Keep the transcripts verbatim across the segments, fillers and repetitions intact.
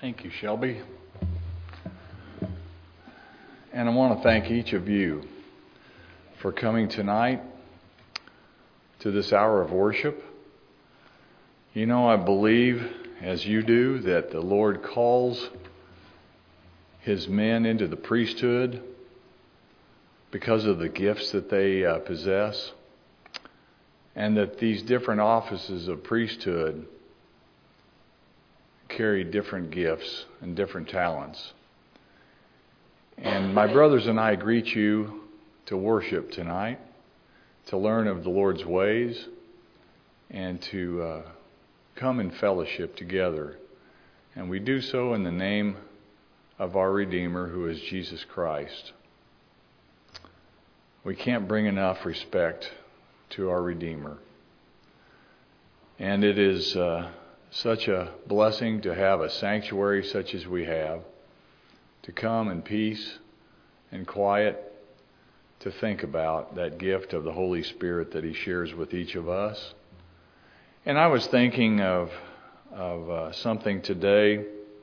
Thank you, Shelby. And I want to thank each of you for coming tonight to this hour of worship. You know, I believe, as you do, that the Lord calls His men into the priesthood because of the gifts that they uh, possess, and that these different offices of priesthood carry different gifts and different talents. And my brothers and I greet you to worship tonight, to learn of the Lord's ways, and to uh, come in fellowship together. And we do so in the name of our Redeemer, who is Jesus Christ. We can't bring enough respect to our Redeemer. And it is uh, such a blessing to have a sanctuary such as we have, to come in peace and quiet to think about that gift of the Holy Spirit that He shares with each of us. And I was thinking of, of uh, something today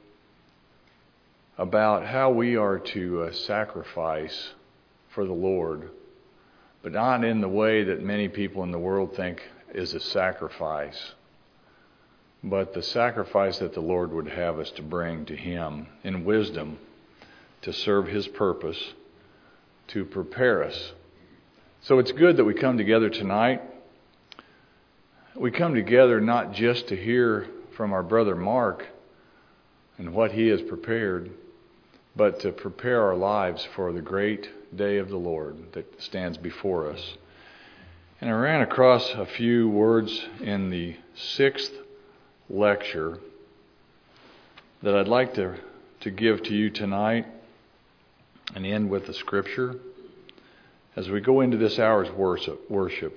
about how we are to uh, sacrifice for the Lord, but not in the way that many people in the world think is a sacrifice, but the sacrifice that the Lord would have us to bring to Him in wisdom to serve His purpose, to prepare us. So it's good that we come together tonight. We come together not just to hear from our brother Mark and what he has prepared, but to prepare our lives for the great day of the Lord that stands before us. And I ran across a few words in the sixth lecture that I'd like to, to give to you tonight and end with the scripture as we go into this hour's worship.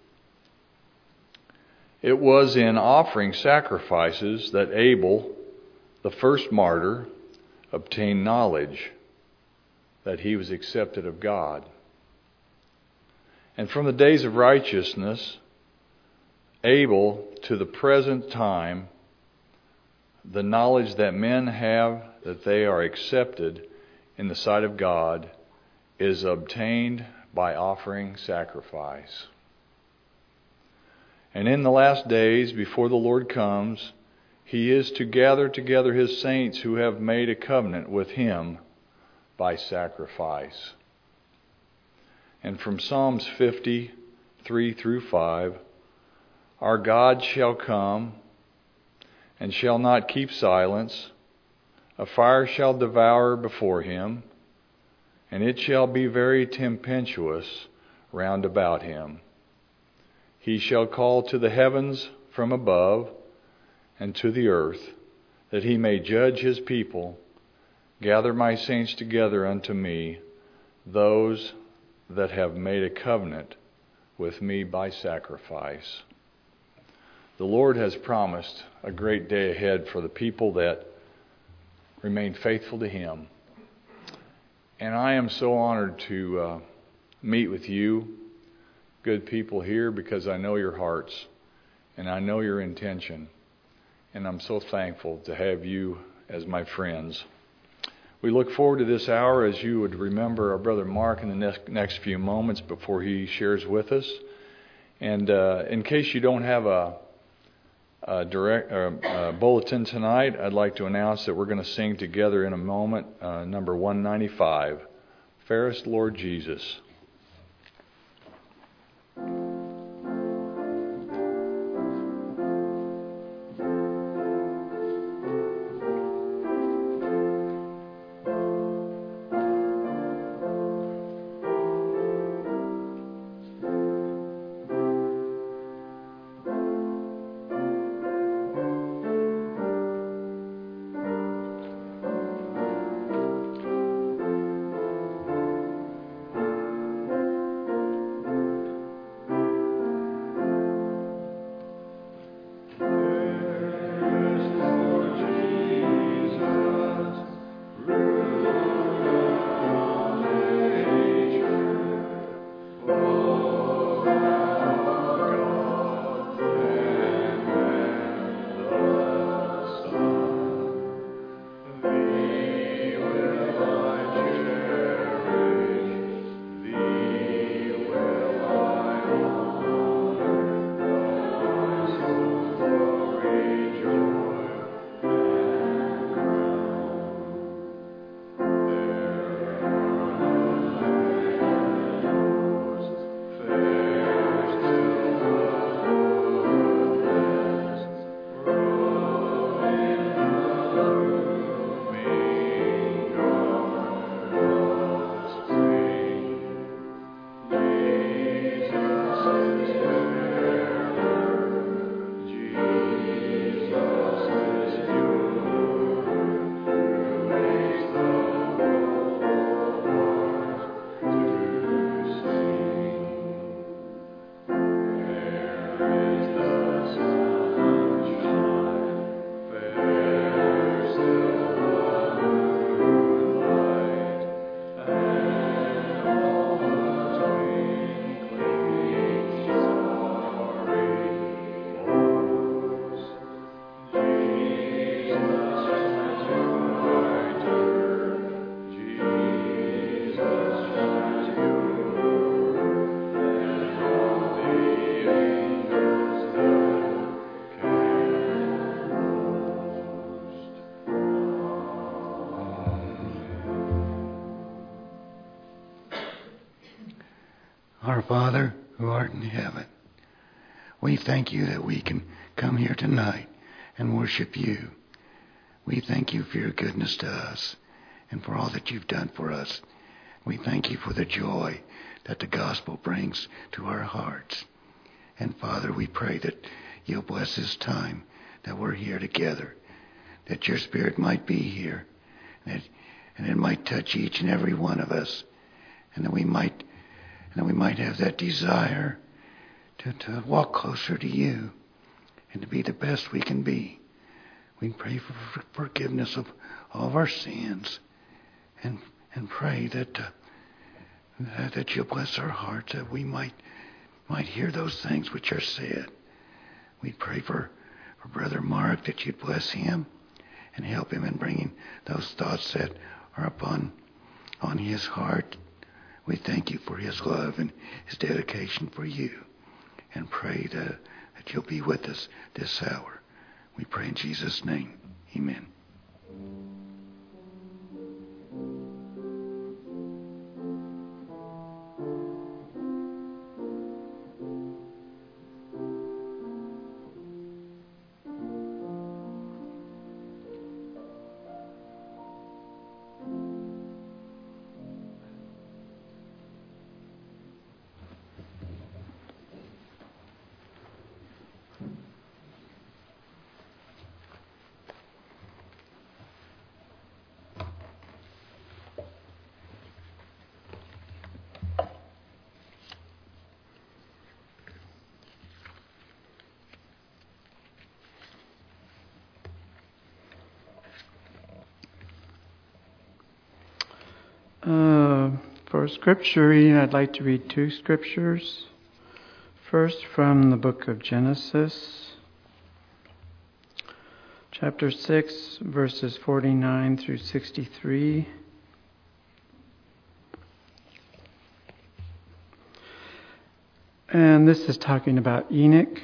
It was in offering sacrifices that Abel, the first martyr, obtained knowledge that he was accepted of God. And from the days of righteousness, Abel to the present time, the knowledge that men have that they are accepted in the sight of God is obtained by offering sacrifice. And in the last days, before the Lord comes, He is to gather together His saints who have made a covenant with Him by sacrifice. And from Psalms fifty, three through five, our God shall come and shall not keep silence. A fire shall devour before Him, and it shall be very tempestuous round about Him. He shall call to the heavens from above and to the earth, that He may judge His people. Gather my saints together unto me, those that have made a covenant with me by sacrifice. The Lord has promised a great day ahead for the people that remain faithful to Him. And I am so honored to uh, meet with you, good people here, because I know your hearts and I know your intention. And I'm so thankful to have you as my friends. We look forward to this hour as you would remember our brother Mark in the next, next few moments before he shares with us. And uh, in case you don't have a Uh, direct uh, uh, bulletin tonight, I'd like to announce that we're going to sing together in a moment uh, number one ninety-five, Fairest Lord Jesus. Father, who art in heaven, we thank you that we can come here tonight and worship you. We thank you for your goodness to us and for all that you've done for us. We thank you for the joy that the gospel brings to our hearts. And Father, we pray that you'll bless this time that we're here together, that your Spirit might be here, and, that, and it might touch each and every one of us, and that we might, and that we might have that desire to, to walk closer to you and to be the best we can be. We pray for forgiveness of all of our sins, and and pray that uh, that you'll bless our hearts, that we might might hear those things which are said. We pray for, for Brother Mark, that you'd bless him and help him in bringing those thoughts that are upon on his heart. We thank you for his love and his dedication for you, and pray that, that you'll be with us this hour. We pray in Jesus' name. Amen. Uh, for scripture reading, I'd like to read two scriptures. First, from the book of Genesis, chapter six, verses forty-nine through sixty-three. And this is talking about Enoch.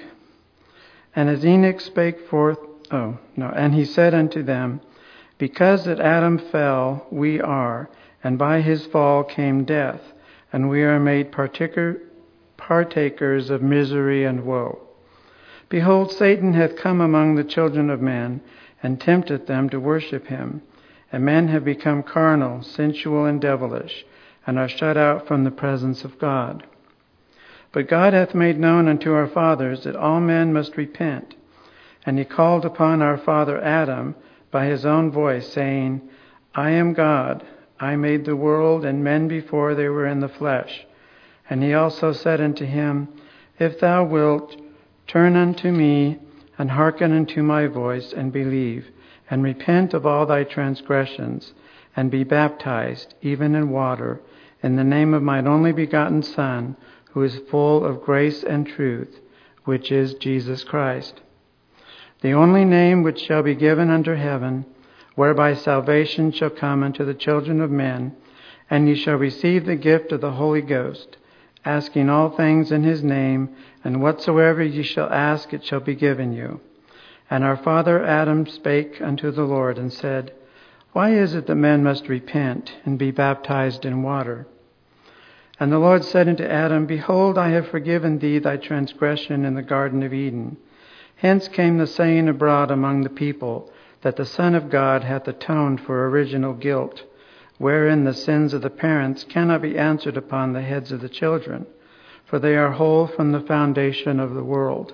And as Enoch spake forth, oh, no, and he said unto them, because that Adam fell, we are, and by his fall came death, and we are made partaker, partakers of misery and woe. Behold, Satan hath come among the children of men, and tempteth them to worship him. And men have become carnal, sensual, and devilish, and are shut out from the presence of God. But God hath made known unto our fathers that all men must repent. And he called upon our father Adam by his own voice, saying, I am God. I made the world and men before they were in the flesh. And he also said unto him, if thou wilt, turn unto me, and hearken unto my voice, and believe, and repent of all thy transgressions, and be baptized, even in water, in the name of mine only begotten Son, who is full of grace and truth, which is Jesus Christ. The only name which shall be given under heaven, whereby salvation shall come unto the children of men, and ye shall receive the gift of the Holy Ghost, asking all things in his name, and whatsoever ye shall ask, it shall be given you. And our father Adam spake unto the Lord, and said, why is it that men must repent, and be baptized in water? And the Lord said unto Adam, behold, I have forgiven thee thy transgression in the Garden of Eden. Hence came the saying abroad among the people, that the Son of God hath atoned for original guilt, wherein the sins of the parents cannot be answered upon the heads of the children, for they are whole from the foundation of the world.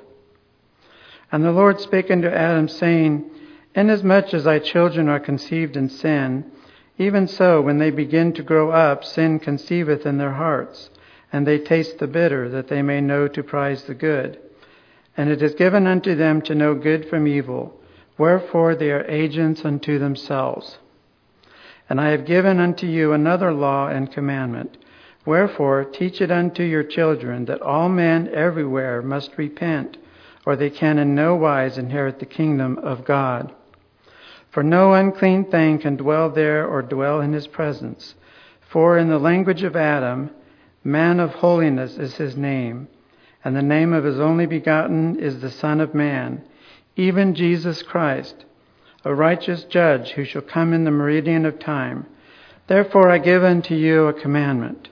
And the Lord spake unto Adam, saying, inasmuch as thy children are conceived in sin, even so when they begin to grow up, sin conceiveth in their hearts, and they taste the bitter, that they may know to prize the good. And it is given unto them to know good from evil, wherefore they are agents unto themselves. And I have given unto you another law and commandment. Wherefore teach it unto your children, that all men everywhere must repent, or they can in no wise inherit the kingdom of God. For no unclean thing can dwell there or dwell in his presence. For in the language of Adam, man of holiness is his name, and the name of his only begotten is the Son of Man, even Jesus Christ, a righteous judge who shall come in the meridian of time. Therefore I give unto you a commandment,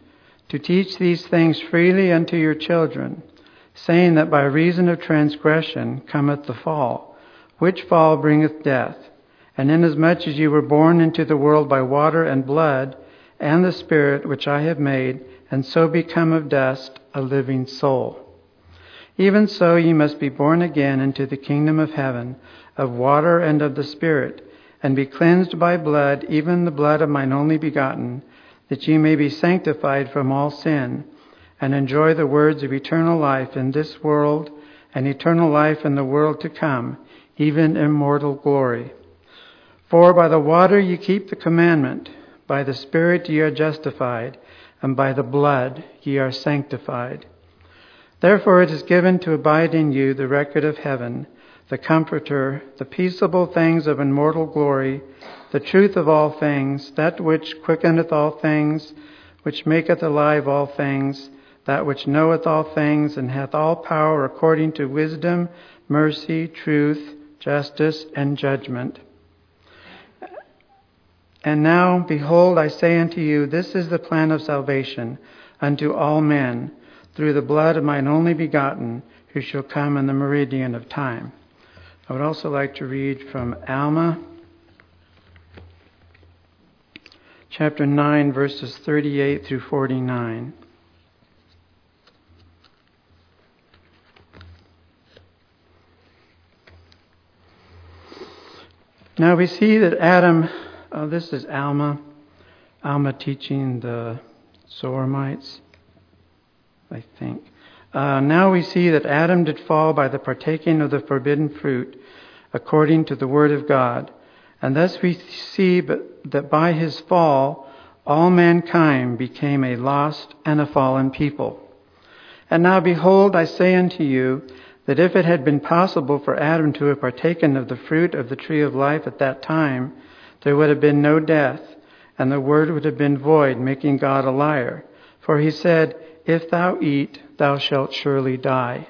to teach these things freely unto your children, saying that by reason of transgression cometh the fall, which fall bringeth death. And inasmuch as you were born into the world by water and blood, and the Spirit which I have made, and so become of dust a living soul. Even so ye must be born again into the kingdom of heaven, of water and of the Spirit, and be cleansed by blood, even the blood of mine only begotten, that ye may be sanctified from all sin, and enjoy the words of eternal life in this world, and eternal life in the world to come, even immortal glory. For by the water ye keep the commandment, by the Spirit ye are justified, and by the blood ye are sanctified. Therefore it is given to abide in you the record of heaven, the Comforter, the peaceable things of immortal glory, the truth of all things, that which quickeneth all things, which maketh alive all things, that which knoweth all things, and hath all power according to wisdom, mercy, truth, justice, and judgment. And now, behold, I say unto you, this is the plan of salvation unto all men, through the blood of mine only begotten, who shall come in the meridian of time. I would also like to read from Alma, chapter nine, verses thirty-eight through forty-nine. Now we see that Adam, uh, this is Alma, Alma teaching the Zoramites, I think. Uh, now we see that Adam did fall by the partaking of the forbidden fruit, according to the word of God. And thus we see that by his fall, all mankind became a lost and a fallen people. And now behold, I say unto you, that if it had been possible for Adam to have partaken of the fruit of the tree of life at that time, there would have been no death, and the word would have been void, making God a liar. For he said, if thou eat, thou shalt surely die.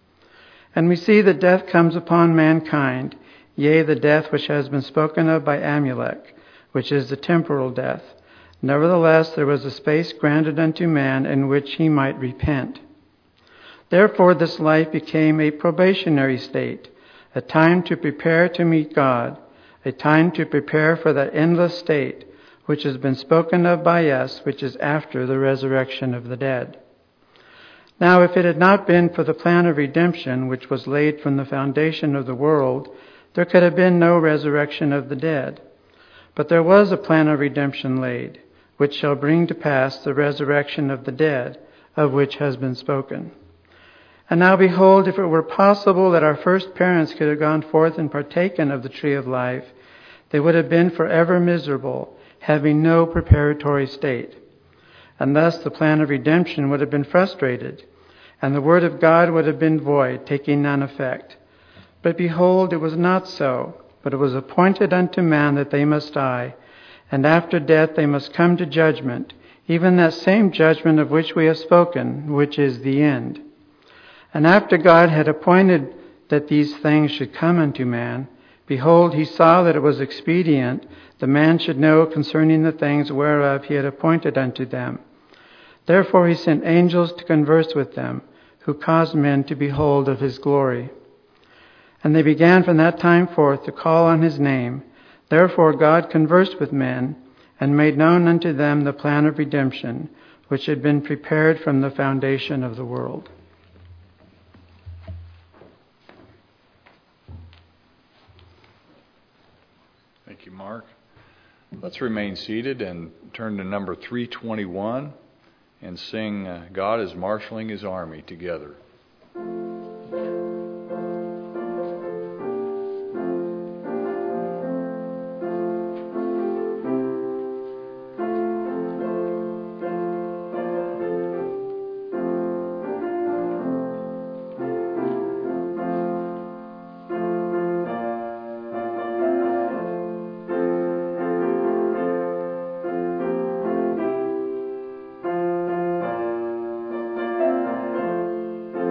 And we see that death comes upon mankind, yea, the death which has been spoken of by Amulek, which is the temporal death. Nevertheless, there was a space granted unto man in which he might repent. Therefore, this life became a probationary state, a time to prepare to meet God, a time to prepare for that endless state, which has been spoken of by us, which is after the resurrection of the dead. Now, if it had not been for the plan of redemption, which was laid from the foundation of the world, there could have been no resurrection of the dead. But there was a plan of redemption laid, which shall bring to pass the resurrection of the dead, of which has been spoken. And now behold, if it were possible that our first parents could have gone forth and partaken of the tree of life, they would have been forever miserable, having no preparatory state. And thus the plan of redemption would have been frustrated, and the word of God would have been void, taking none effect. But behold, it was not so, but it was appointed unto man that they must die, and after death they must come to judgment, even that same judgment of which we have spoken, which is the end. And after God had appointed that these things should come unto man, behold, he saw that it was expedient the man should know concerning the things whereof he had appointed unto them. Therefore he sent angels to converse with them, who caused men to behold of his glory. And they began from that time forth to call on his name. Therefore God conversed with men, and made known unto them the plan of redemption, which had been prepared from the foundation of the world. Thank you, Mark. Let's remain seated and turn to number three twenty-one and sing uh, God is Marshaling His Army together. Thank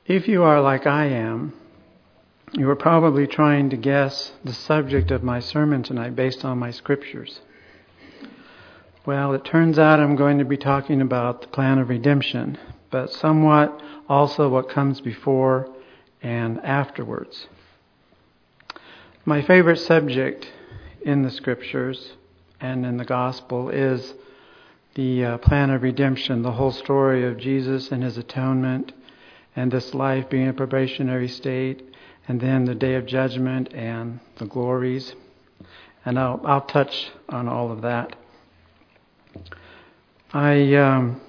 If you are like I am, you are probably trying to guess the subject of my sermon tonight based on my scriptures. Well, it turns out I'm going to be talking about the plan of redemption, but somewhat also what comes before and afterwards. My favorite subject in the scriptures and in the gospel is the uh, plan of redemption, the whole story of Jesus and his atonement, and this life being a probationary state, and then the day of judgment and the glories. And I'll, I'll touch on all of that. I um,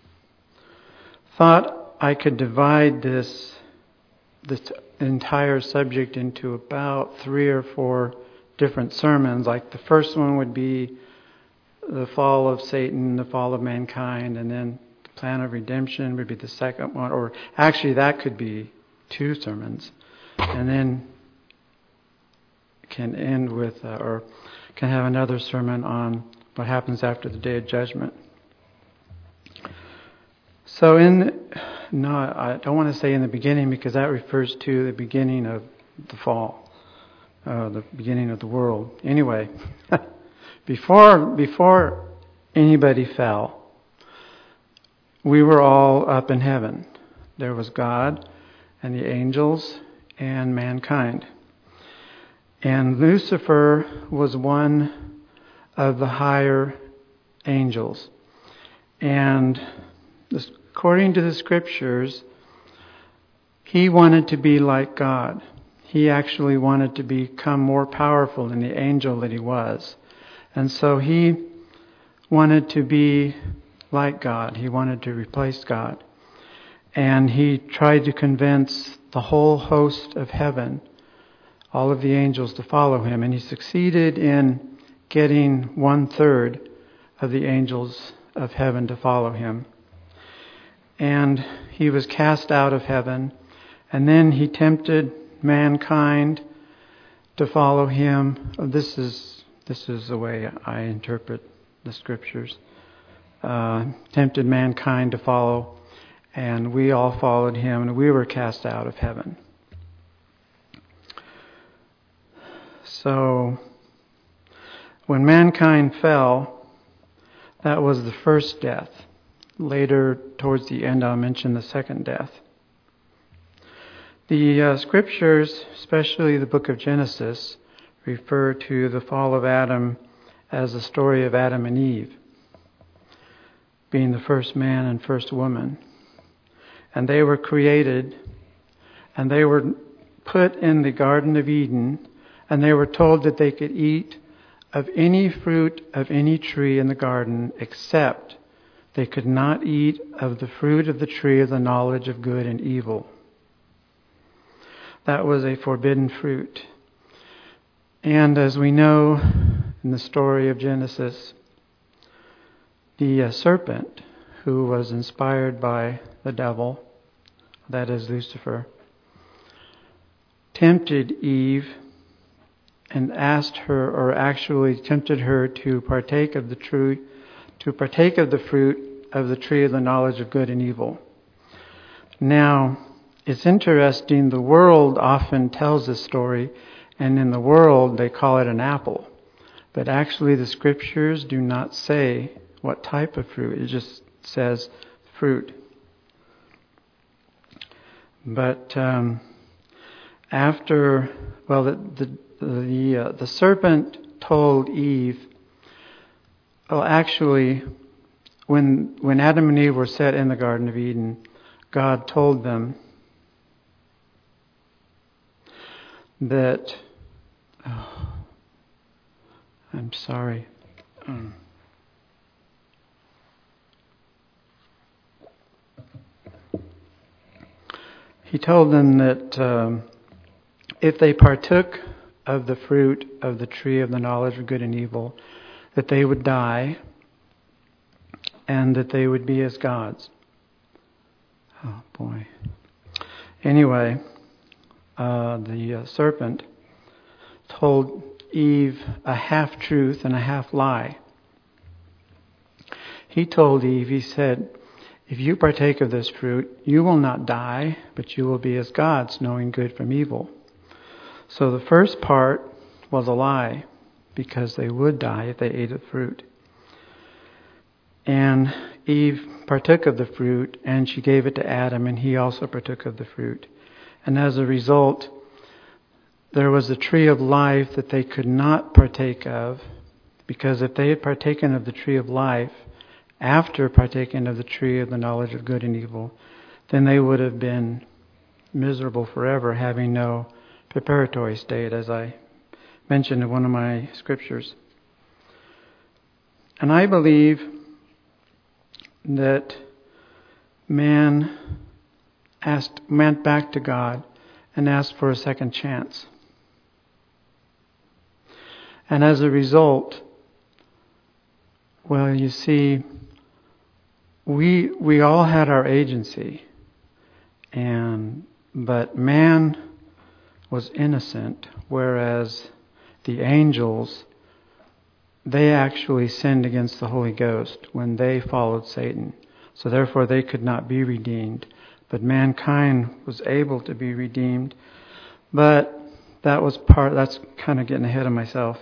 thought I could divide this, this entire subject into about three or four different sermons. Like the first one would be the fall of Satan, the fall of mankind, and then the plan of redemption would be the second one. Or actually that could be two sermons. And then can end with, uh, or can have another sermon on what happens after the day of judgment. So in, no, I don't want to say in the beginning because that refers to the beginning of the fall, uh, the beginning of the world. Anyway, before before anybody fell, we were all up in heaven. There was God and the angels and mankind. And Lucifer was one of the higher angels. And this, according to the scriptures, he wanted to be like God. He actually wanted to become more powerful than the angel that he was. And so he wanted to be like God. He wanted to replace God. And he tried to convince the whole host of heaven, all of the angels, to follow him. And he succeeded in getting one third of the angels of heaven to follow him. And he was cast out of heaven. And then he tempted mankind to follow him. This is this is the way I interpret the scriptures. Uh, tempted mankind to follow, and we all followed him, and we were cast out of heaven. So, when mankind fell, that was the first death. Later, towards the end, I'll mention the second death. The uh, scriptures, especially the book of Genesis, refer to the fall of Adam as the story of Adam and Eve, being the first man and first woman. And they were created, and they were put in the Garden of Eden, and they were told that they could eat of any fruit of any tree in the garden, except they could not eat of the fruit of the tree of the knowledge of good and evil. That was a forbidden fruit. And as we know in the story of Genesis, the uh, serpent, who was inspired by the devil, that is Lucifer, tempted Eve and asked her, or actually tempted her to partake of the true, to partake of the fruit of the tree of the knowledge of good and evil. Now, it's interesting, the world often tells this story, and in the world they call it an apple. But actually the scriptures do not say what type of fruit. It just says fruit. But um, after, well, the the the, uh, the serpent told Eve. Well, actually, when when Adam and Eve were set in the Garden of Eden, God told them that. Oh, I'm sorry. Um, He told them that um, if they partook of the fruit of the tree of the knowledge of good and evil, that they would die and that they would be as gods. Oh boy. Anyway, uh, the uh, serpent told Eve a half-truth and a half-lie. He told Eve, he said, If you partake of this fruit, you will not die, but you will be as gods, knowing good from evil. So the first part was a lie, because they would die if they ate of the fruit. And Eve partook of the fruit, and she gave it to Adam, and he also partook of the fruit. And as a result, there was a tree of life that they could not partake of, because if they had partaken of the tree of life after partaking of the tree of the knowledge of good and evil, then they would have been miserable forever, having no preparatory state, as I mentioned in one of my scriptures. And I believe that man asked, went back to God and asked for a second chance. And as a result, well, you see, we we all had our agency, and but man was innocent, whereas the angels, they actually sinned against the Holy Ghost when they followed Satan. So therefore they could not be redeemed. But mankind was able to be redeemed. But that was part, that's kind of getting ahead of myself.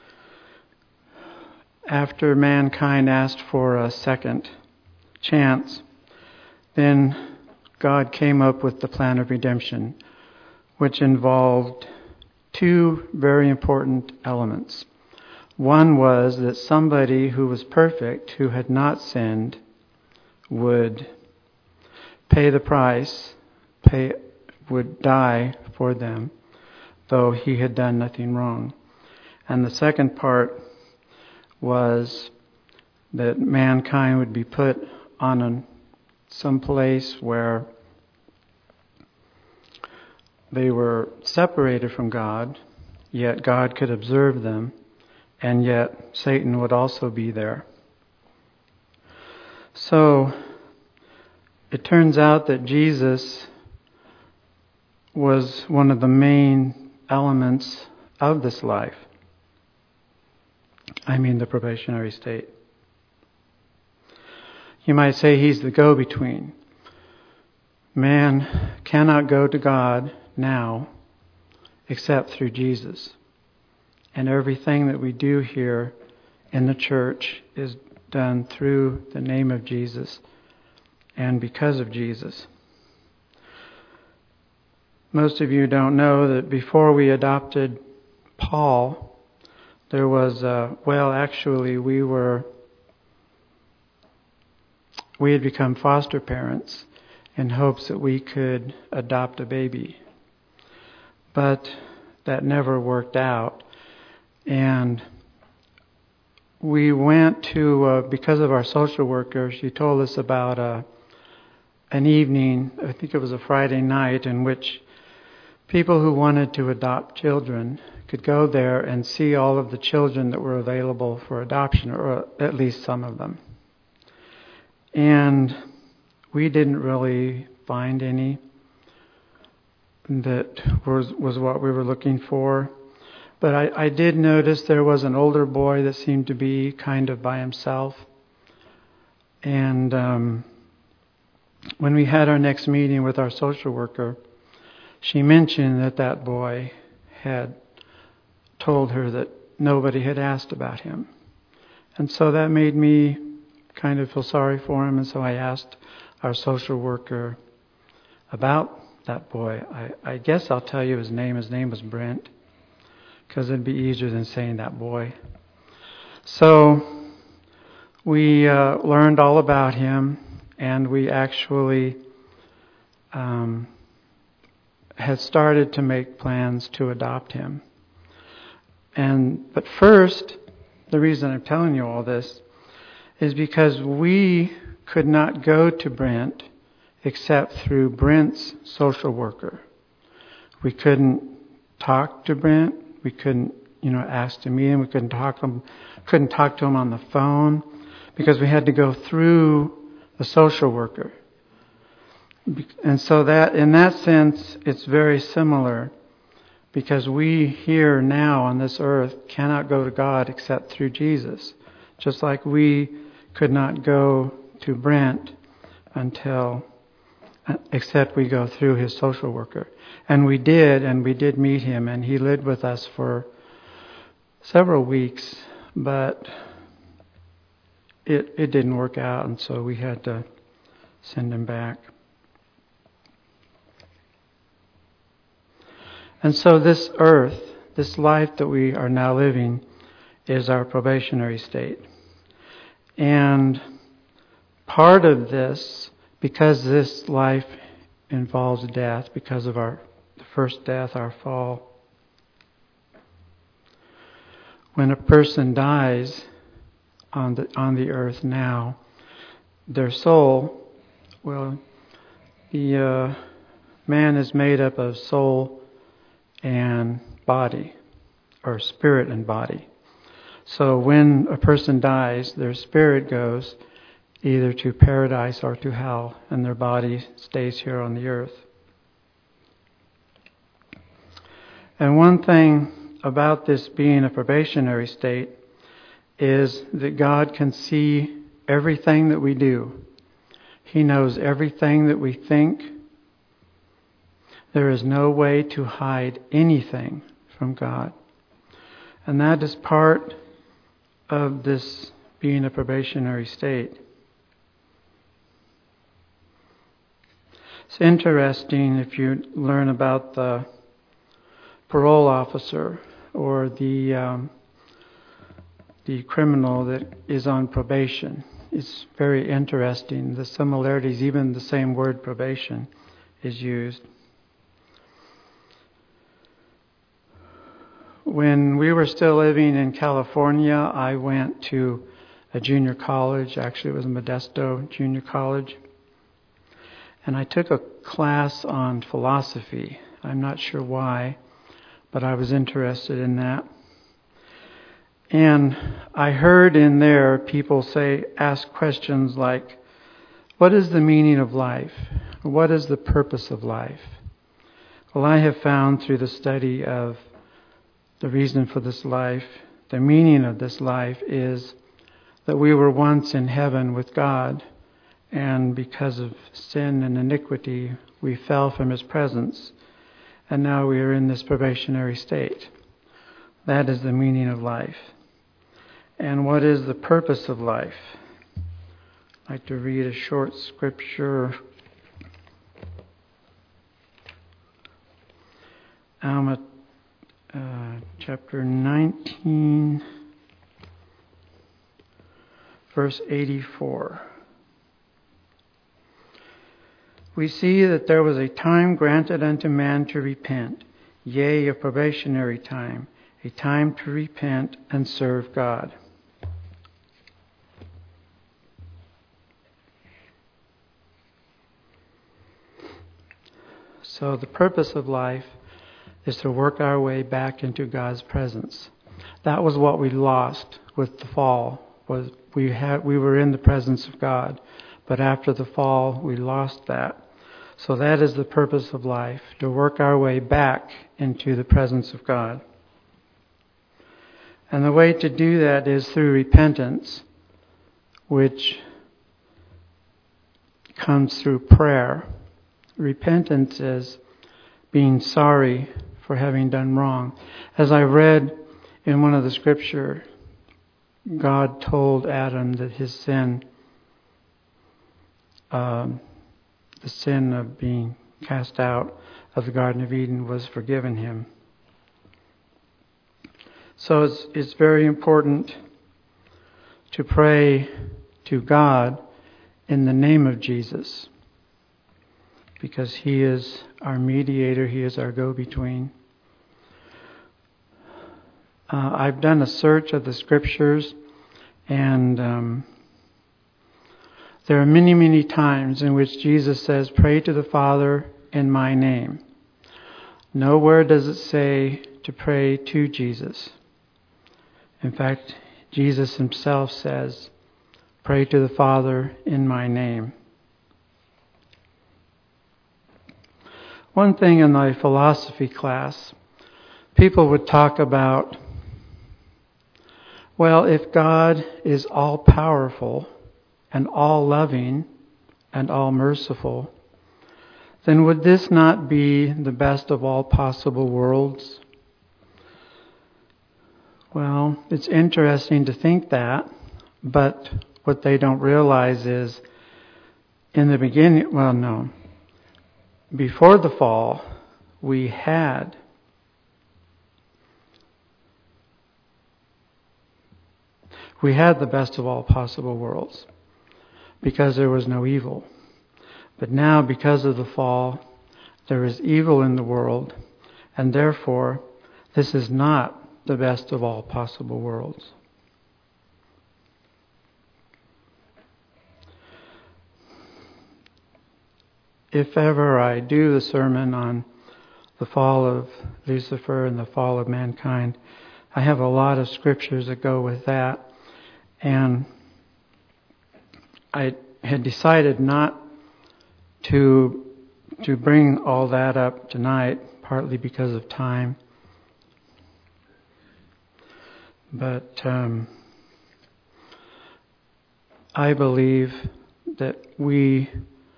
After mankind asked for a second chance, then God came up with the plan of redemption, which involved two very important elements. One was that somebody who was perfect, who had not sinned, would pay the price, pay, would die for them, though he had done nothing wrong. And the second part was that mankind would be put on a, some place where they were separated from God, yet God could observe them, and yet Satan would also be there. So it turns out that Jesus was one of the main elements of this life. I mean the probationary state. You might say he's the go-between. Man cannot go to God now except through Jesus. And everything that we do here in the church is done through the name of Jesus and because of Jesus. Most of you don't know that before we adopted Paul, there was, uh, well, actually we were, we had become foster parents in hopes that we could adopt a baby. But that never worked out. And we went to, uh, because of our social worker, she told us about uh, an evening, I think it was a Friday night, in which people who wanted to adopt children could go there and see all of the children that were available for adoption, or at least some of them. And we didn't really find any that was was what we were looking for. But I, I did notice there was an older boy that seemed to be kind of by himself. And um, when we had our next meeting with our social worker, she mentioned that that boy had told her that nobody had asked about him. And so that made me kind of feel sorry for him. And so I asked our social worker about that boy. I, I guess I'll tell you his name. His name was Brent, because it'd be easier than saying that boy. So we uh, learned all about him, and we actually um, had started to make plans to adopt him. And but first, the reason I'm telling you all this is because we could not go to Brent except through Brent's social worker. We couldn't talk to Brent. We couldn't, you know, ask to meet him. We couldn't talk to him. Couldn't talk to him on the phone because we had to go through the social worker. And so that, in that sense, it's very similar, because we here now on this earth cannot go to God except through Jesus. Just like we could not go to Brent until, except we go through his social worker. And we did, and we did meet him, and he lived with us for several weeks, but it it didn't work out, and so we had to send him back. And so this earth, this life that we are now living, is our probationary state. And part of this, because this life involves death, because of our the first death, our fall, when a person dies on the on the earth now, their soul, well, the uh, man is made up of soul and body, or spirit and body. So when a person dies, their spirit goes either to paradise or to hell, and their body stays here on the earth. And one thing about this being a probationary state is that God can see everything that we do. He knows everything that we think. There is no way to hide anything from God. And that is part of this being a probationary state. It's interesting if you learn about the parole officer or the um, the criminal that is on probation. It's very interesting. The similarities, even the same word probation is used. When we were still living in California, I went to a junior college. Actually, it was Modesto Junior College. And I took a class on philosophy. I'm not sure why, but I was interested in that. And I heard in there people say, ask questions like, what is the meaning of life? What is the purpose of life? Well, I have found through the study of the reason for this life, the meaning of this life is that we were once in heaven with God, and because of sin and iniquity, we fell from His presence, and now we are in this probationary state. That is the meaning of life. And what is the purpose of life? I'd like to read a short scripture. Alma, uh, chapter nineteen, verse eighty-four. We see that there was a time granted unto man to repent, yea, a probationary time, a time to repent and serve God. So the purpose of life is to work our way back into God's presence. That was what we lost with the fall. Was we had we were in the presence of God, but after the fall we lost that. So that is the purpose of life, to work our way back into the presence of God. And the way to do that is through repentance, which comes through prayer. Repentance is being sorry for having done wrong. As I read in one of the scripture, God told Adam that his sin, um, the sin of being cast out of the Garden of Eden, was forgiven him. So it's, it's very important to pray to God in the name of Jesus, because He is our mediator, He is our go-between. Uh, I've done a search of the scriptures, and um, there are many, many times in which Jesus says, pray to the Father in my name. Nowhere does it say to pray to Jesus. In fact, Jesus Himself says, pray to the Father in my name. One thing in my philosophy class, people would talk about, well, if God is all-powerful and all-loving, and all merciful, then would this not be the best of all possible worlds? Well, it's interesting to think that, but what they don't realize is in the beginning, well, no, before the fall, we had we had the best of all possible worlds because there was no evil. But now, because of the fall, there is evil in the world, and therefore, this is not the best of all possible worlds. If ever I do the sermon on the fall of Lucifer and the fall of mankind, I have a lot of scriptures that go with that. And I had decided not to to bring all that up tonight, partly because of time. But um, I believe that we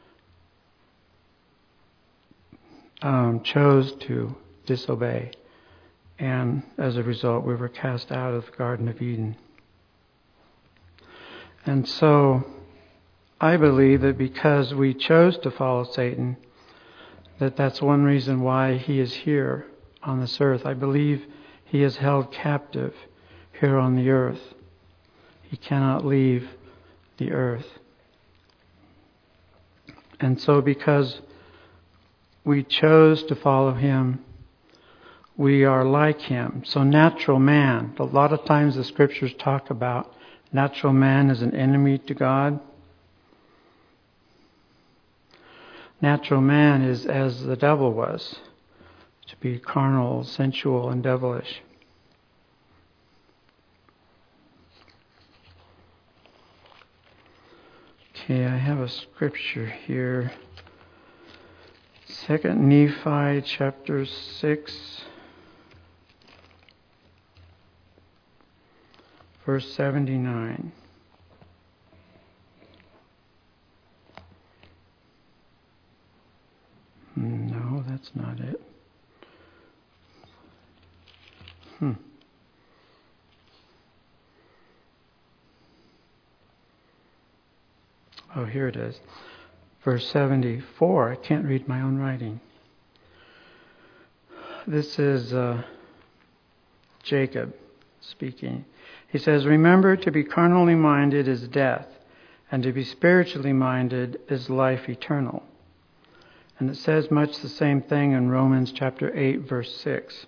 um, chose to disobey, and as a result, we were cast out of the Garden of Eden. And so, I believe that because we chose to follow Satan, that that's one reason why he is here on this earth. I believe he is held captive here on the earth. He cannot leave the earth. And so because we chose to follow him, we are like him. So natural man, a lot of times the scriptures talk about natural man is an enemy to God. Natural man is as the devil was, to be carnal, sensual, and devilish. Okay, I have a scripture here. Second Nephi chapter six, verse seventy-nine. No, that's not it. Hmm. Oh, here it is. Verse seventy-four. I can't read my own writing. This is uh, Jacob speaking. He says, "Remember, to be carnally minded is death, and to be spiritually minded is life eternal." And it says much the same thing in Romans chapter eight, verse six.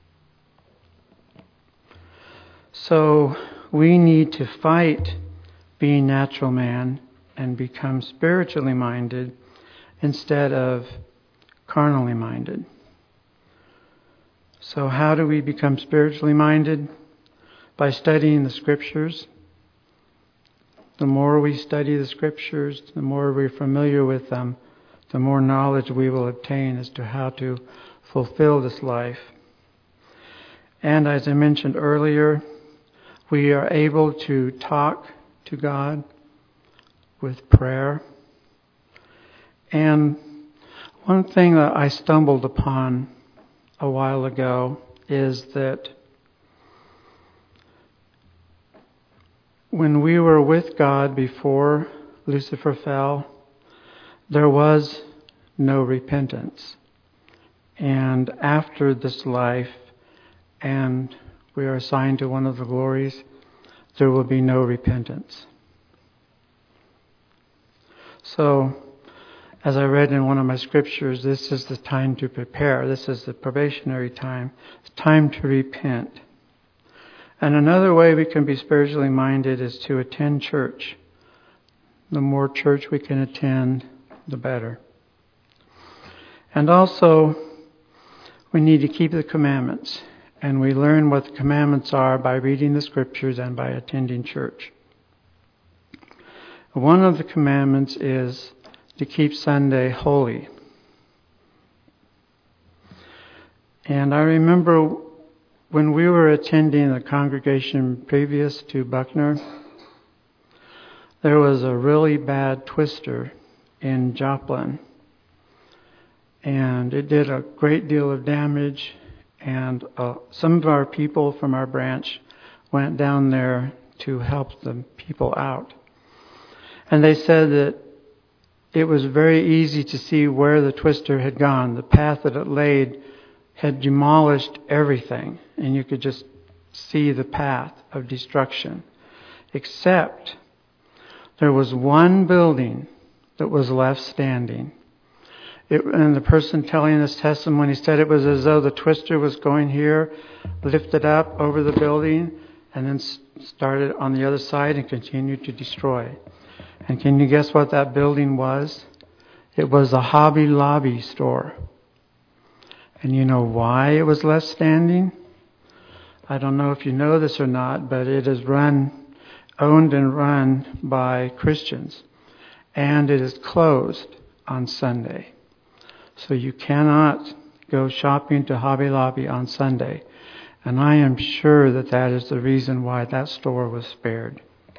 So we need to fight being natural man and become spiritually minded instead of carnally minded. So how do we become spiritually minded? By studying the scriptures. The more we study the scriptures, the more we're familiar with them, the more knowledge we will obtain as to how to fulfill this life. And as I mentioned earlier, we are able to talk to God with prayer. And one thing that I stumbled upon a while ago is that when we were with God before Lucifer fell, there was no repentance. And after this life, and we are assigned to one of the glories, there will be no repentance. So, as I read in one of my scriptures, this is the time to prepare. This is the probationary time. It's time to repent. And another way we can be spiritually minded is to attend church. The more church we can attend, the better. And also, we need to keep the commandments. And we learn what the commandments are by reading the scriptures and by attending church. One of the commandments is to keep Sunday holy. And I remember when we were attending the congregation previous to Buckner, there was a really bad twister in Joplin. And it did a great deal of damage, and uh, some of our people from our branch went down there to help the people out. And they said that it was very easy to see where the twister had gone. The path that it laid had demolished everything, and you could just see the path of destruction. Except there was one building that was left standing. It, and the person telling this testimony said it was as though the twister was going here, lifted up over the building, and then started on the other side and continued to destroy. And can you guess what that building was? It was a Hobby Lobby store. And you know why it was left standing? I don't know if you know this or not, but it is run, owned and run by Christians. And it is closed on Sunday. So you cannot go shopping to Hobby Lobby on Sunday. And I am sure that that is the reason why that store was spared.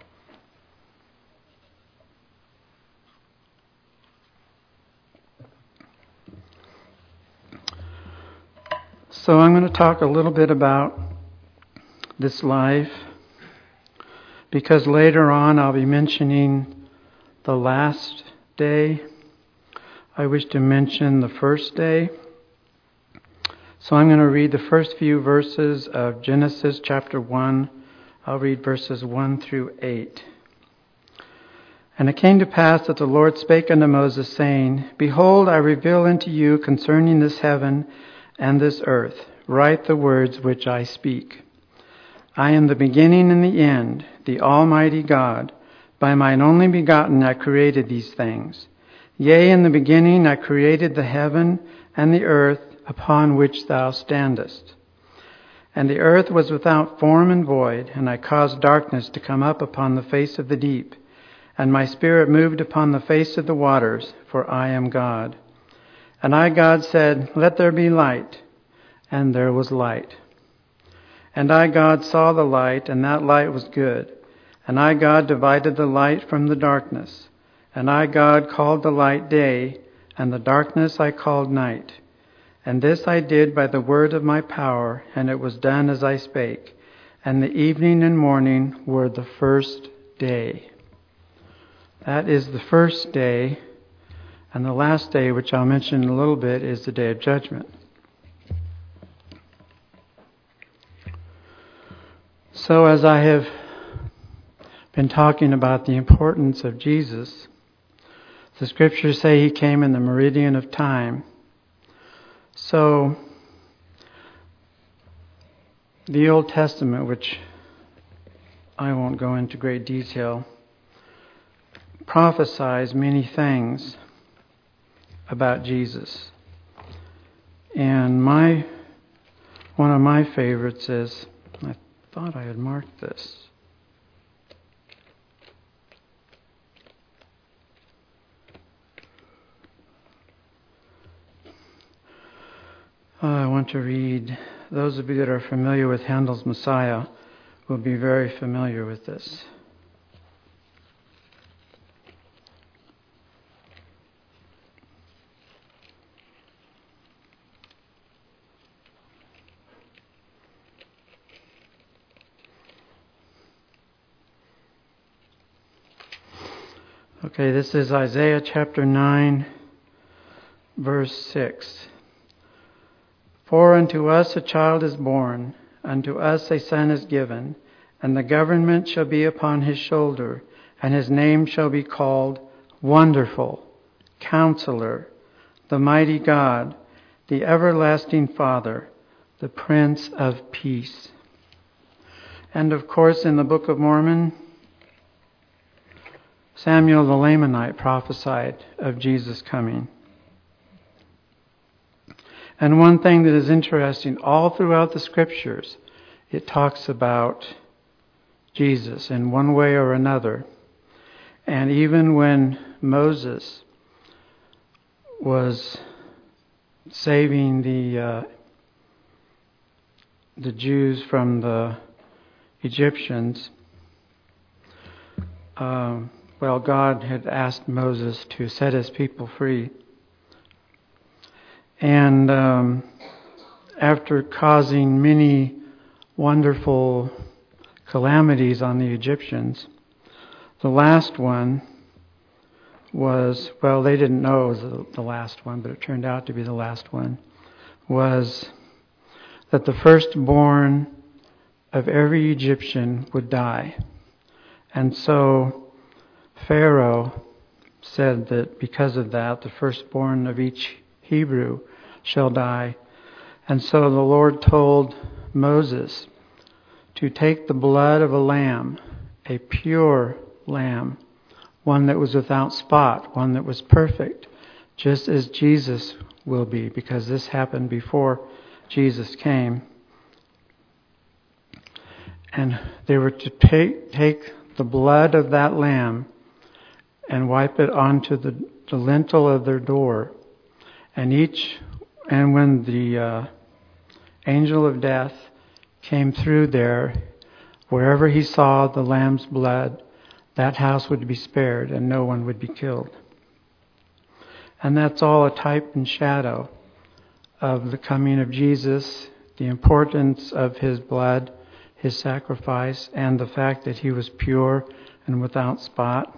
So I'm going to talk a little bit about this life, because later on I'll be mentioning the last day. I wish to mention the first day. So I'm going to read the first few verses of Genesis chapter one. I'll read verses one through eight. And it came to pass that the Lord spake unto Moses, saying, Behold, I reveal unto you concerning this heaven and this earth. Write the words which I speak. I am the beginning and the end, the Almighty God. By mine only begotten I created these things. Yea, in the beginning I created the heaven and the earth upon which thou standest. And the earth was without form and void, and I caused darkness to come up upon the face of the deep. And my spirit moved upon the face of the waters, for I am God. And I, God, said, Let there be light. And there was light. And I, God, saw the light, and that light was good. And I, God, divided the light from the darkness. And I, God, called the light day, and the darkness I called night. And this I did by the word of my power, and it was done as I spake. And the evening and morning were the first day. That is the first day. And the last day, which I'll mention in a little bit, is the day of judgment. So as I have been talking about the importance of Jesus, the scriptures say he came in the meridian of time. So the Old Testament, which I won't go into great detail, prophesies many things about Jesus. And my one of my favorites is, I thought I had marked this. Uh, I want to read, those of you that are familiar with Handel's Messiah will be very familiar with this. Okay, this is Isaiah chapter nine, verse six. For unto us a child is born, unto us a son is given, and the government shall be upon his shoulder, and his name shall be called Wonderful, Counselor, the Mighty God, the Everlasting Father, the Prince of Peace. And of course, in the Book of Mormon, Samuel the Lamanite prophesied of Jesus coming. And one thing that is interesting, all throughout the scriptures, it talks about Jesus in one way or another. And even when Moses was saving the uh, the Jews from the Egyptians, um, well, God had asked Moses to set his people free. And um, after causing many wonderful calamities on the Egyptians, the last one was, well, they didn't know it was the, the last one, but it turned out to be the last one, was that the firstborn of every Egyptian would die. And so Pharaoh said that because of that, the firstborn of each Hebrew shall die. And so the Lord told Moses to take the blood of a lamb, a pure lamb, one that was without spot, one that was perfect, just as Jesus will be, because this happened before Jesus came. And they were to take, take the blood of that lamb and wipe it onto the, the lintel of their door. And each, and when the uh, angel of death came through there, wherever he saw the lamb's blood, that house would be spared and no one would be killed. And that's all a type and shadow of the coming of Jesus, the importance of his blood, his sacrifice, and the fact that he was pure and without spot.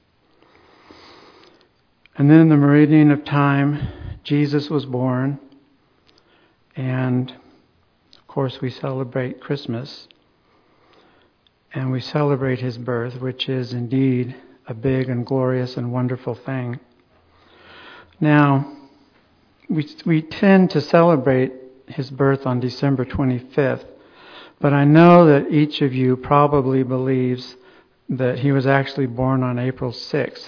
And then in the meridian of time, Jesus was born. And of course we celebrate Christmas. And we celebrate his birth, which is indeed a big and glorious and wonderful thing. Now, we we tend to celebrate his birth on December twenty-fifth, but I know that each of you probably believes that he was actually born on April sixth.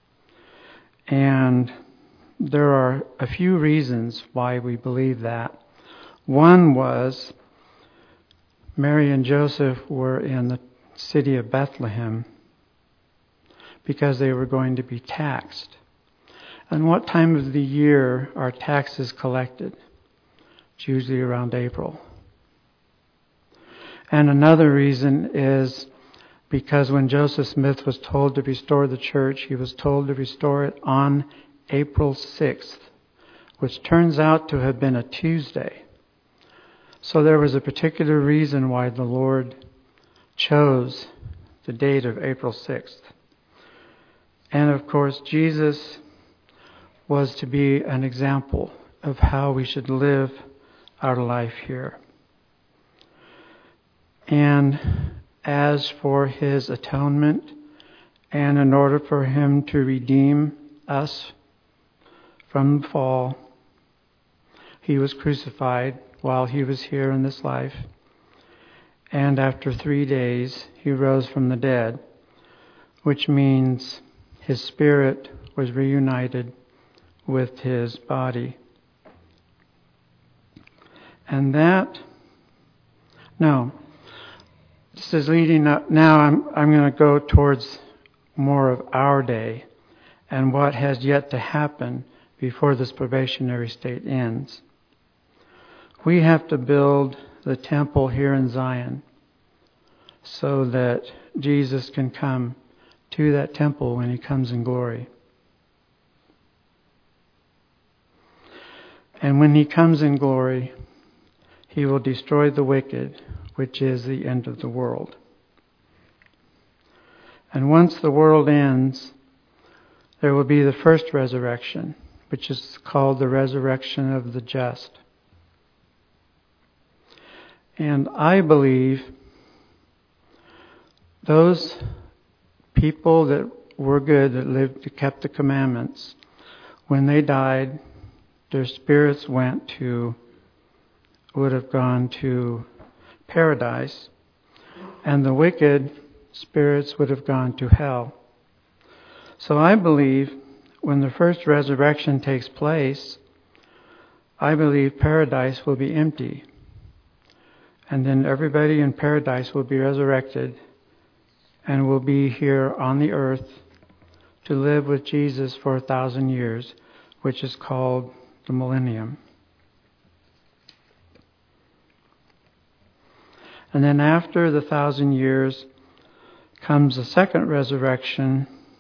And there are a few reasons why we believe that. One was Mary and Joseph were in the city of Bethlehem because they were going to be taxed. And what time of the year are taxes collected? It's usually around April. And another reason is because when Joseph Smith was told to restore the church, he was told to restore it on April sixth, which turns out to have been a Tuesday. So there was a particular reason why the Lord chose the date of April sixth. And of course, Jesus was to be an example of how we should live our life here. And as for his atonement, and in order for him to redeem us from the fall, he was crucified while he was here in this life. And after three days, he rose from the dead, which means his spirit was reunited with his body. And that, no, this is leading up. Now I'm, I'm going to go towards more of our day and what has yet to happen before this probationary state ends. We have to build the temple here in Zion so that Jesus can come to that temple when he comes in glory. And when he comes in glory, he will destroy the wicked, which is the end of the world. And once the world ends, there will be the first resurrection, which is called the resurrection of the just. And I believe those people that were good, that lived, that kept the commandments, when they died, their spirits went to, would have gone to paradise, and the wicked spirits would have gone to hell. So I believe when the first resurrection takes place, I believe paradise will be empty. And then everybody in paradise will be resurrected and will be here on the earth to live with Jesus for a thousand years, which is called the millennium. And then after the thousand years comes the second resurrection,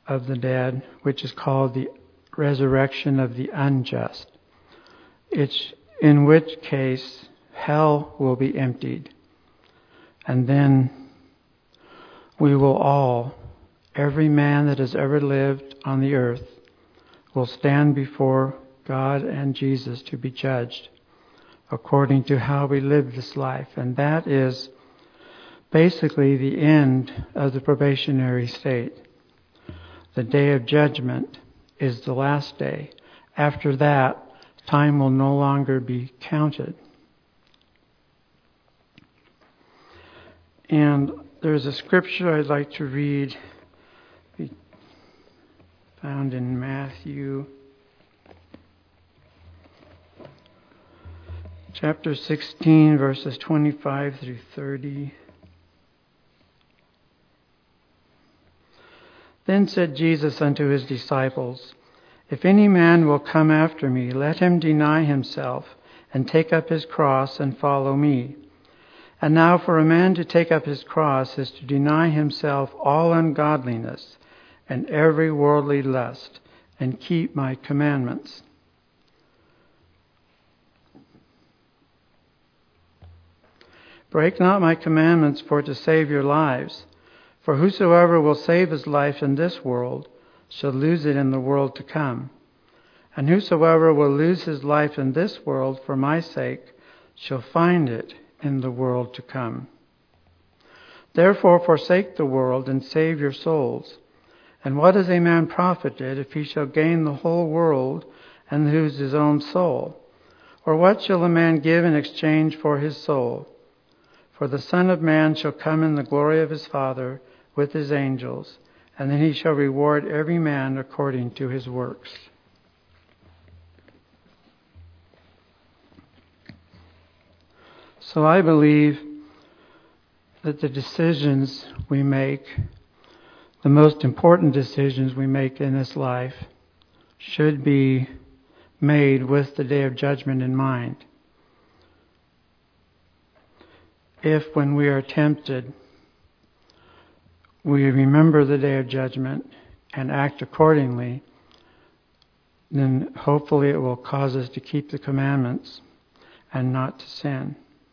of the dead, which is called the resurrection of the unjust. It's in which case hell will be emptied. And then we will all, every man that has ever lived on the earth, will stand before God and Jesus to be judged according to how we live this life. And that is basically the end of the probationary state. The day of judgment is the last day. After that, time will no longer be counted. And there's a scripture I'd like to read, found in Matthew chapter sixteen, verses twenty-five through thirty. Then said Jesus unto his disciples, If any man will come after me, let him deny himself, and take up his cross, and follow me. And now for a man to take up his cross is to deny himself all ungodliness, and every worldly lust, and keep my commandments. Break not my commandments for to save your lives. For whosoever will save his life in this world shall lose it in the world to come. And whosoever will lose his life in this world for my sake shall find it in the world to come. Therefore forsake the world and save your souls. And what is a man profited if he shall gain the whole world and lose his own soul? Or what shall a man give in exchange for his soul? For the Son of Man shall come in the glory of his Father with his angels, and then he shall reward every man according to his works. So I believe that the decisions we make, the most important decisions we make in this life, should be made with the day of judgment in mind. If when we are tempted, we remember the day of judgment and act accordingly, then hopefully it will cause us to keep the commandments and not to sin.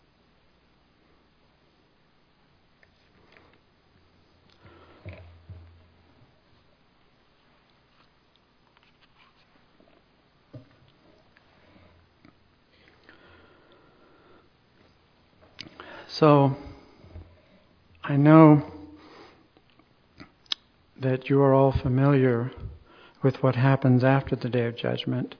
So, I know that you are all familiar with what happens after the Day of Judgment.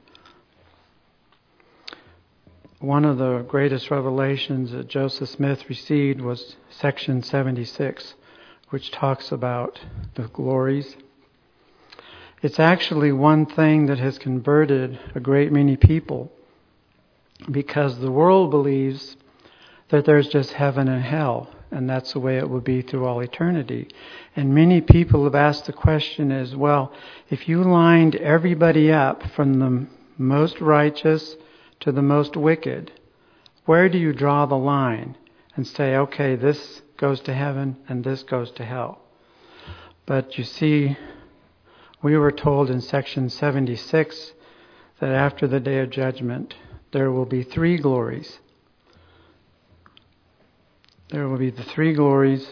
One of the greatest revelations that Joseph Smith received was section seventy-six, which talks about the glories. It's actually one thing that has converted a great many people, because the world believes that there's just heaven and hell, and that's the way it will be through all eternity. And many people have asked the question as well, if you lined everybody up from the most righteous to the most wicked, where do you draw the line and say, okay, this goes to heaven and this goes to hell? But you see, we were told in section seventy-six that after the Day of Judgment, there will be three glories. There will be the three glories.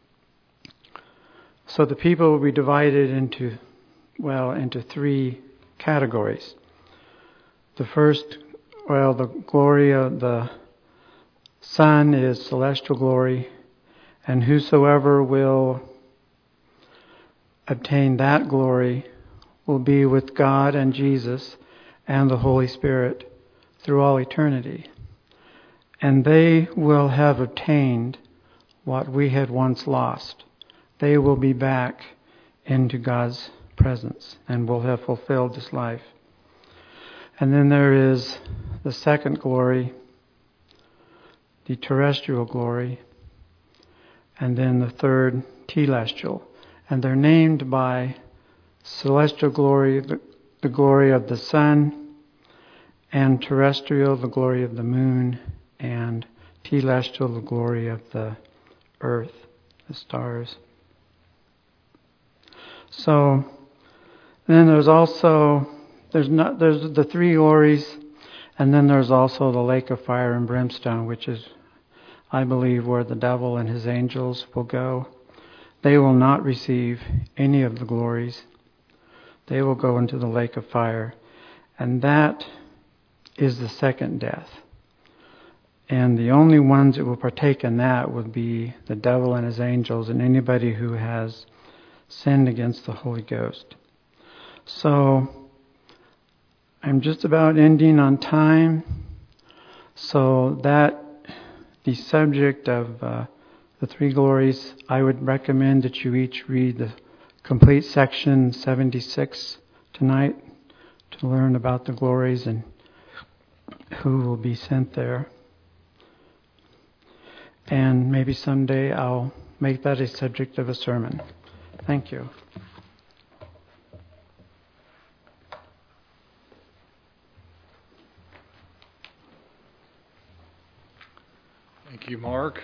So the people will be divided into, well, into three categories. The first, well, the glory of the Son is celestial glory, and whosoever will obtain that glory will be with God and Jesus and the Holy Spirit through all eternity. And they will have obtained what we had once lost. They will be back into God's presence and will have fulfilled this life. And then there is the second glory, the terrestrial glory, and then the third, telestial. And they're named by celestial glory, the, the glory of the sun, and terrestrial, the glory of the moon, and telestial, the glory of the earth, the stars. So, And then there's also there's not there's the three glories, and then there's also the lake of fire and brimstone, which is, I believe, where the devil and his angels will go. They will not receive any of the glories. They will go into the lake of fire. And that is the second death. And the only ones that will partake in that would be the devil and his angels and anybody who has sinned against the Holy Ghost. So I'm just about ending on time. So that the subject of uh, the three glories, I would recommend that you each read the complete section seventy-six tonight to learn about the glories and who will be sent there. And maybe someday I'll make that a subject of a sermon. Thank you. Thank you, Mark.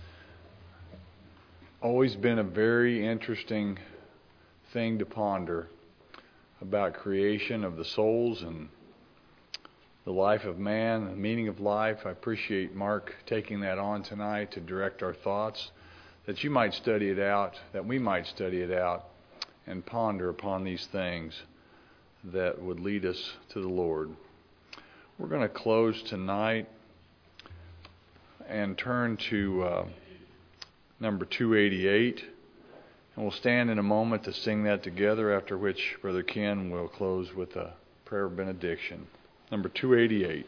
Always been a very interesting thing to ponder about creation of the souls and the life of man, the meaning of life. I appreciate Mark taking that on tonight to direct our thoughts, that you might study it out, that we might study it out and ponder upon these things that would lead us to the Lord. We're going to close tonight and turn to uh, number two eighty-eight. And we'll stand in a moment to sing that together, after which Brother Ken will close with a prayer of benediction. Number two eighty-eight.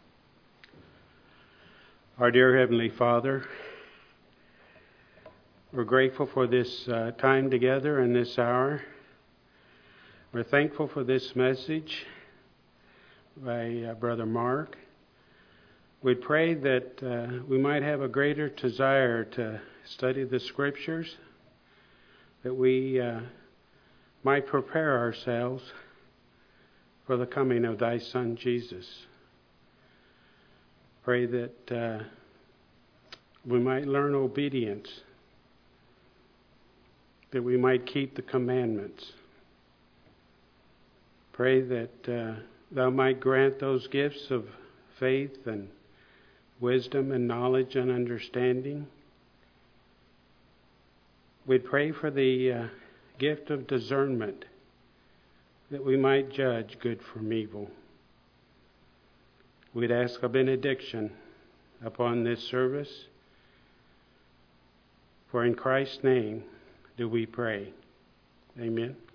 Our dear Heavenly Father, We're grateful for this uh, time together in this hour. We're thankful for this message by uh, Brother Mark. We pray that uh, we might have a greater desire to study the Scriptures, that we uh, might prepare ourselves for the coming of Thy Son, Jesus. Pray that uh, we might learn obedience, that we might keep the commandments. Pray that uh, Thou might grant those gifts of faith and wisdom and knowledge and understanding. We pray for the uh, gift of discernment, that we might judge good from evil. We'd ask a benediction upon this service. For in Christ's name do we pray. Amen.